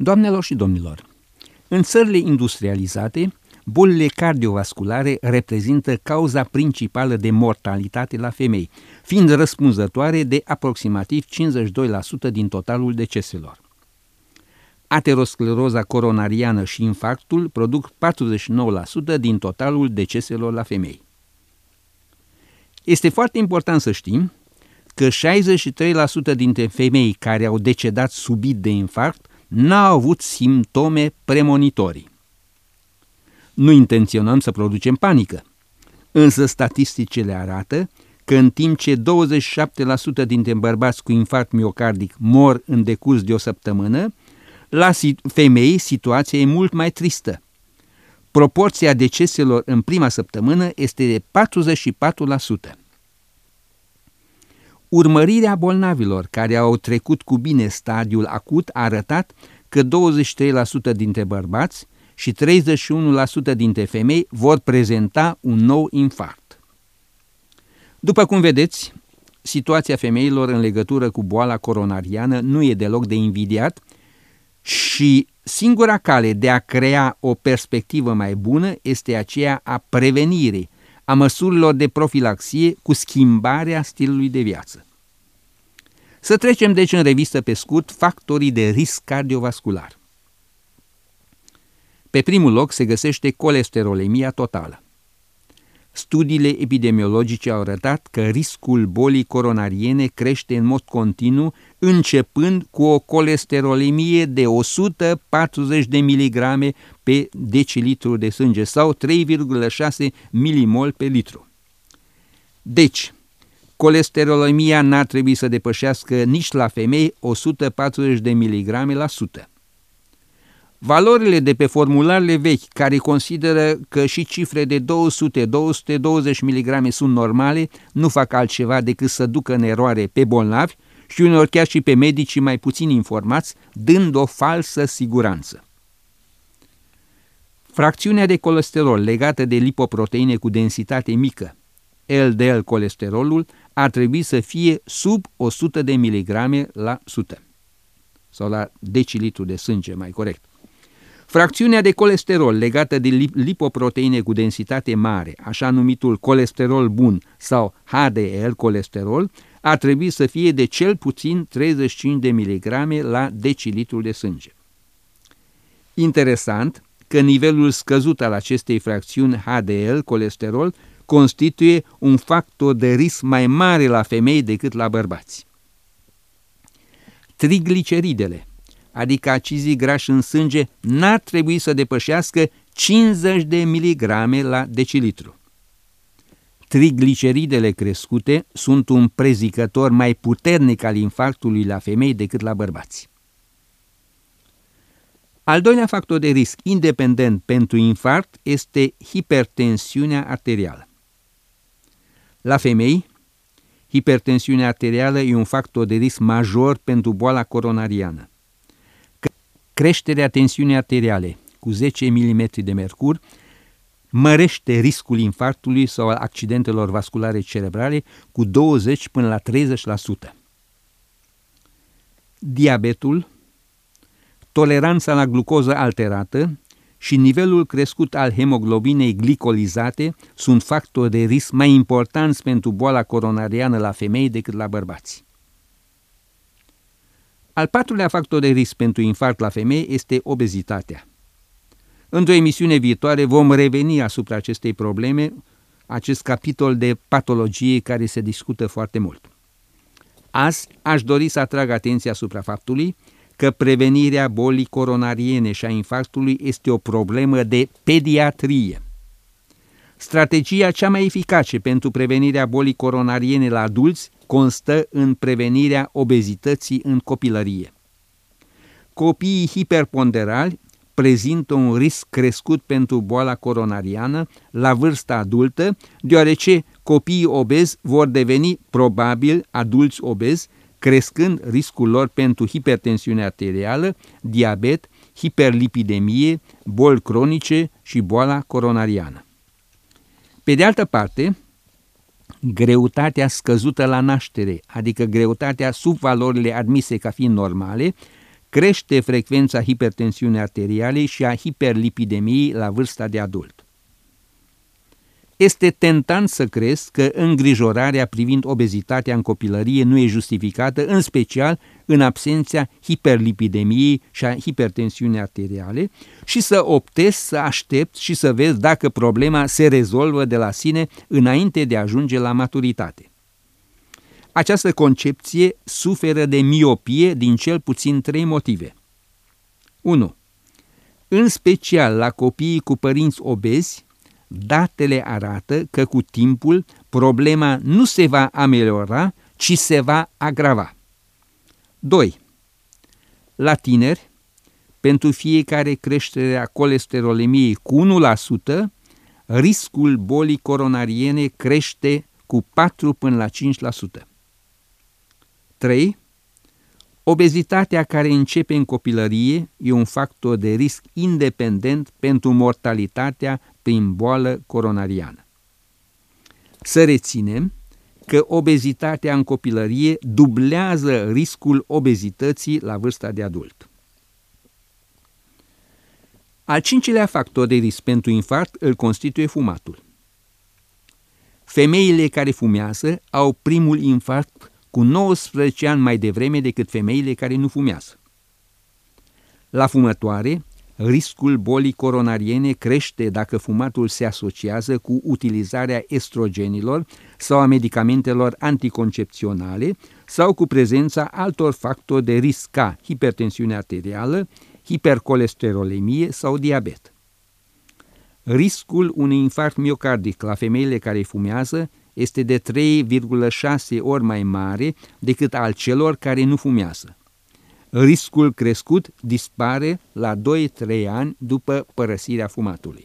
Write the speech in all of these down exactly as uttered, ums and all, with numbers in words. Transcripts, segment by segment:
Doamnelor și domnilor, în țările industrializate, bolile cardiovasculare reprezintă cauza principală de mortalitate la femei, fiind răspunzătoare de aproximativ cincizeci și doi la sută din totalul deceselor. Ateroscleroza coronariană și infarctul produc patruzeci și nouă la sută din totalul deceselor la femei. Este foarte important să știm că șaizeci și trei la sută dintre femei care au decedat subit de infarct n-au avut simptome premonitorii. Nu intenționăm să producem panică, însă statisticile arată că în timp ce douăzeci și șapte la sută dintre bărbați cu infarct miocardic mor în decurs de o săptămână, la femei situația e mult mai tristă. Proporția deceselor în prima săptămână este de patruzeci și patru la sută. Urmărirea bolnavilor care au trecut cu bine stadiul acut a arătat că douăzeci și trei la sută dintre bărbați și treizeci și unu la sută dintre femei vor prezenta un nou infarct. După cum vedeți, situația femeilor în legătură cu boala coronariană nu e deloc de invidiat și singura cale de a crea o perspectivă mai bună este aceea a prevenirii, a măsurilor de profilaxie cu schimbarea stilului de viață. Să trecem deci în revistă pe scurt factorii de risc cardiovascular. Pe primul loc se găsește colesterolemia totală. Studiile epidemiologice au arătat că riscul bolii coronariene crește în mod continuu, începând cu o colesterolemie de o sută patruzeci de miligrame pe decilitru de sânge sau trei virgulă șase milimol pe litru. Deci, colesterolemia n-ar trebui să depășească nici la femei o sută patruzeci de miligrame la sută. Valorile de pe formularele vechi, care consideră că și cifre de două sute - două sute douăzeci miligrame sunt normale, nu fac altceva decât să ducă în eroare pe bolnavi și uneori chiar și pe medicii mai puțin informați, dând o falsă siguranță. Fracțiunea de colesterol legată de lipoproteine cu densitate mică, L D L colesterolul, ar trebui să fie sub o sută de miligrame la sută sau la decilitru de sânge, mai corect. Fracțiunea de colesterol legată de lipoproteine cu densitate mare, așa numitul colesterol bun sau H D L colesterol, ar trebui să fie de cel puțin treizeci și cinci de miligrame la decilitru de sânge. Interesant că nivelul scăzut al acestei fracțiuni H D L colesterol constituie un factor de risc mai mare la femei decât la bărbați. Trigliceridele, adică acizii grași în sânge, n-ar trebui să depășească cincizeci de miligrame la decilitru. Trigliceridele crescute sunt un prezicător mai puternic al infarctului la femei decât la bărbați. Al doilea factor de risc independent pentru infarct este hipertensiunea arterială. La femei, hipertensiunea arterială e un factor de risc major pentru boala coronariană. Creșterea tensiunii arteriale cu zece milimetri de mercur mărește riscul infarctului sau al accidentelor vasculare cerebrale cu douăzeci până la treizeci la sută. Diabetul, toleranța la glucoză alterată și nivelul crescut al hemoglobinei glicolizate sunt factori de risc mai importanți pentru boala coronariană la femei decât la bărbați. Al patrulea factor de risc pentru infarct la femei este obezitatea. Într-o emisiune viitoare vom reveni asupra acestei probleme, acest capitol de patologie care se discută foarte mult. Azi aș dori să atrag atenția asupra faptului că prevenirea bolii coronariene și a infarctului este o problemă de pediatrie. Strategia cea mai eficace pentru prevenirea bolii coronariene la adulți constă în prevenirea obezității în copilărie. Copiii hiperponderali prezintă un risc crescut pentru boala coronariană la vârsta adultă, deoarece copiii obezi vor deveni probabil adulți obezi, crescând riscul lor pentru hipertensiune arterială, diabet, hiperlipidemie, boli cronice și boala coronariană. Pe de altă parte, greutatea scăzută la naștere, adică greutatea sub valorile admise ca fiind normale, crește frecvența hipertensiunii arteriale și a hiperlipidemiei la vârsta de adult. Este tentant să crezi că îngrijorarea privind obezitatea în copilărie nu e justificată, în special în absența hiperlipidemiei și a hipertensiunii arteriale, și să optezi să aștepți și să vezi dacă problema se rezolvă de la sine înainte de a ajunge la maturitate. Această concepție suferă de miopie din cel puțin trei motive. unu. În special la copiii cu părinți obezi, datele arată că cu timpul problema nu se va ameliora, ci se va agrava. doi. La tineri, pentru fiecare creștere a colesterolemiei cu unu la sută, riscul bolii coronariene crește cu patru până la cinci la sută. trei. Obezitatea care începe în copilărie e un factor de risc independent pentru mortalitatea prin boală coronariană. Să reținem că obezitatea în copilărie dublează riscul obezității la vârsta de adult. Al cincilea factor de risc pentru infarct îl constituie fumatul. Femeile care fumează au primul infarct cu nouăsprezece ani mai devreme decât femeile care nu fumează. La fumătoare, riscul bolii coronariene crește dacă fumatul se asociază cu utilizarea estrogenilor sau a medicamentelor anticoncepționale sau cu prezența altor factori de risc ca hipertensiune arterială, hipercolesterolemie sau diabet. Riscul unui infarct miocardic la femeile care fumează este de trei virgulă șase ori mai mare decât al celor care nu fumează. Riscul crescut dispare la doi trei ani după părăsirea fumatului.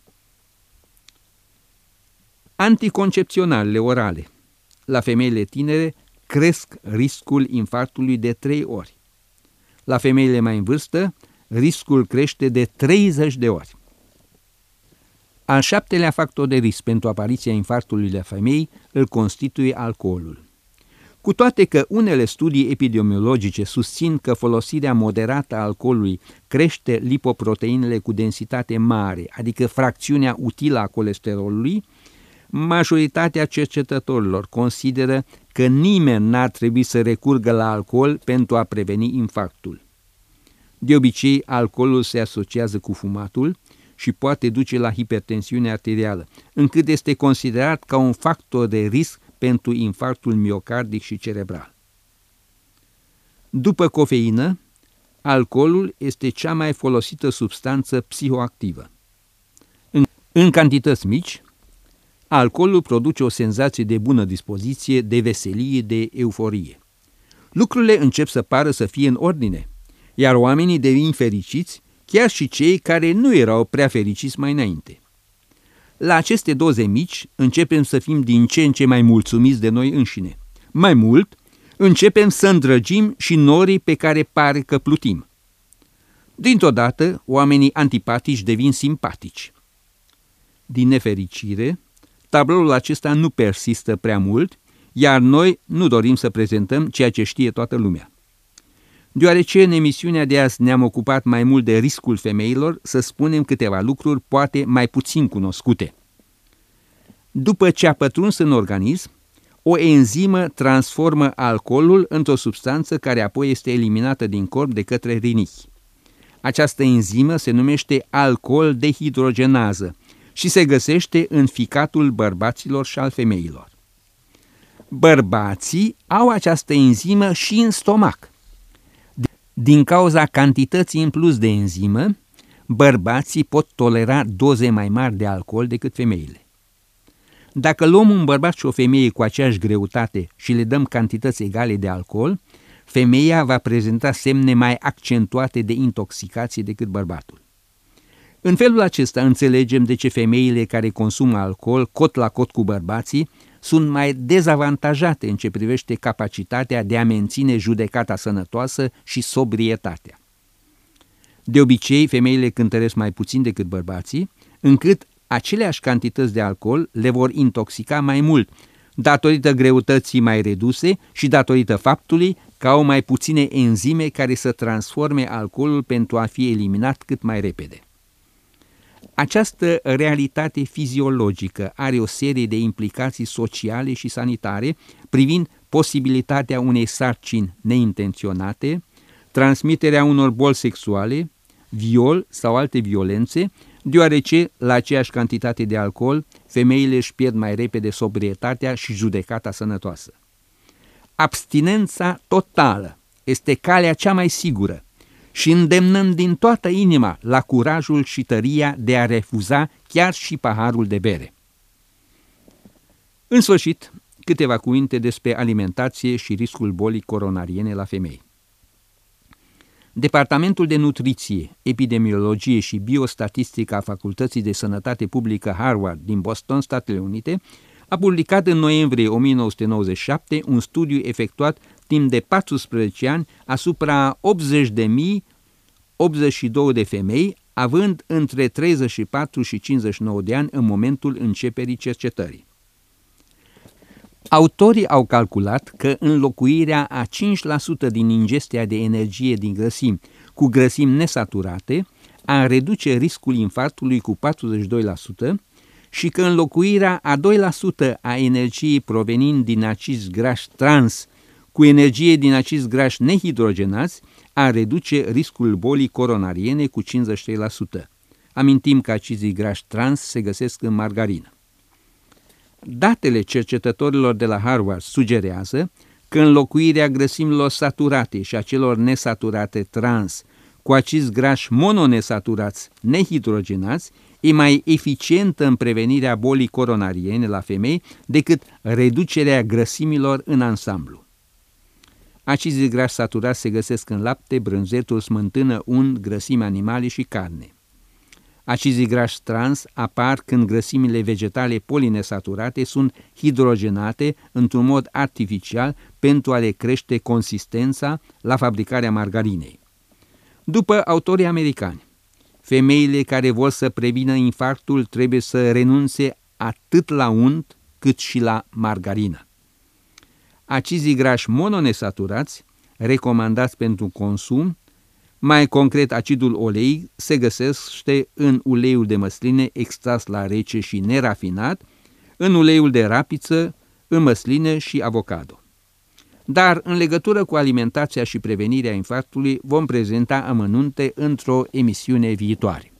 Anticoncepționalele orale la femeile tinere cresc riscul infarctului de trei ori. La femeile mai în vârstă, riscul crește de treizeci de ori. Al șaptelea factor de risc pentru apariția infarctului la femei îl constituie alcoolul. Cu toate că unele studii epidemiologice susțin că folosirea moderată a alcoolului crește lipoproteinele cu densitate mare, adică fracțiunea utilă a colesterolului, majoritatea cercetătorilor consideră că nimeni n-ar trebui să recurgă la alcool pentru a preveni infarctul. De obicei, alcoolul se asociază cu fumatul și poate duce la hipertensiune arterială, încât este considerat ca un factor de risc pentru infarctul miocardic și cerebral. După cofeină, alcoolul este cea mai folosită substanță psihoactivă. În, în cantități mici, alcoolul produce o senzație de bună dispoziție, de veselie, de euforie. Lucrurile încep să pară să fie în ordine, iar oamenii devin fericiți, chiar și cei care nu erau prea fericiți mai înainte. La aceste doze mici începem să fim din ce în ce mai mulțumiți de noi înșine. Mai mult, începem să îndrăgim și norii pe care pare că plutim. Dintr-o dată, oamenii antipatici devin simpatici. Din nefericire, tabloul acesta nu persistă prea mult, iar noi nu dorim să prezentăm ceea ce știe toată lumea. Deoarece în emisiunea de azi ne-am ocupat mai mult de riscul femeilor, să spunem câteva lucruri poate mai puțin cunoscute. După ce a pătruns în organism, o enzimă transformă alcoolul într-o substanță care apoi este eliminată din corp de către rinichi. Această enzimă se numește alcool dehidrogenază și se găsește în ficatul bărbaților și al femeilor. Bărbații au această enzimă și în stomac. Din cauza cantității în plus de enzimă, bărbații pot tolera doze mai mari de alcool decât femeile. Dacă luăm un bărbat și o femeie cu aceeași greutate și le dăm cantități egale de alcool, femeia va prezenta semne mai accentuate de intoxicație decât bărbatul. În felul acesta înțelegem de ce femeile care consumă alcool cot la cot cu bărbații sunt mai dezavantajate în ce privește capacitatea de a menține judecata sănătoasă și sobrietatea. De obicei, femeile cântăresc mai puțin decât bărbații, încât aceleași cantități de alcool le vor intoxica mai mult, datorită greutății mai reduse și datorită faptului că au mai puține enzime care să transforme alcoolul pentru a fi eliminat cât mai repede. Această realitate fiziologică are o serie de implicații sociale și sanitare privind posibilitatea unei sarcini neintenționate, transmiterea unor boli sexuale, viol sau alte violențe, deoarece, la aceeași cantitate de alcool, femeile își pierd mai repede sobrietatea și judecata sănătoasă. Abstinența totală este calea cea mai sigură și îndemnăm din toată inima la curajul și tăria de a refuza chiar și paharul de bere. În sfârșit, câteva cuvinte despre alimentație și riscul bolii coronariene la femei. Departamentul de Nutriție, Epidemiologie și Biostatistică a Facultății de Sănătate Publică Harvard din Boston, Statele Unite, a publicat în noiembrie o mie nouă sute nouăzeci și șapte un studiu efectuat timp de paisprezece ani asupra optzeci de mii optzeci și două de femei, având între treizeci și patru și cincizeci și nouă de ani în momentul începerii cercetării. Autorii au calculat că înlocuirea a cinci la sută din ingestia de energie din grăsimi cu grăsimi nesaturate ar reduce riscul infarctului cu patruzeci și doi la sută și că înlocuirea a doi la sută a energiei provenind din acizi grași trans cu energie din acizi grași nehidrogenați ar reduce riscul bolii coronariene cu cincizeci și trei la sută. Amintim că acizii grași trans se găsesc în margarină. Datele cercetătorilor de la Harvard sugerează că înlocuirea grăsimilor saturate și a celor nesaturate trans cu acizi grași mononesaturați nehidrogenați e mai eficientă în prevenirea bolii coronariene la femei decât reducerea grăsimilor în ansamblu. Acizii grași saturați se găsesc în lapte, brânzeturi, smântână, unt, grăsimi animale și carne. Acizii grași trans apar când grăsimile vegetale polinesaturate sunt hidrogenate într-un mod artificial pentru a le crește consistența la fabricarea margarinei. După autorii americani, femeile care vor să prevină infarctul trebuie să renunțe atât la unt cât și la margarină. Acizii grași mononesaturați, recomandați pentru consum, mai concret acidul oleic, se găsește în uleiul de măsline extras la rece și nerafinat, în uleiul de rapiță, în măsline și avocado. Dar în legătură cu alimentația și prevenirea infarctului vom prezenta amănunte într-o emisiune viitoare.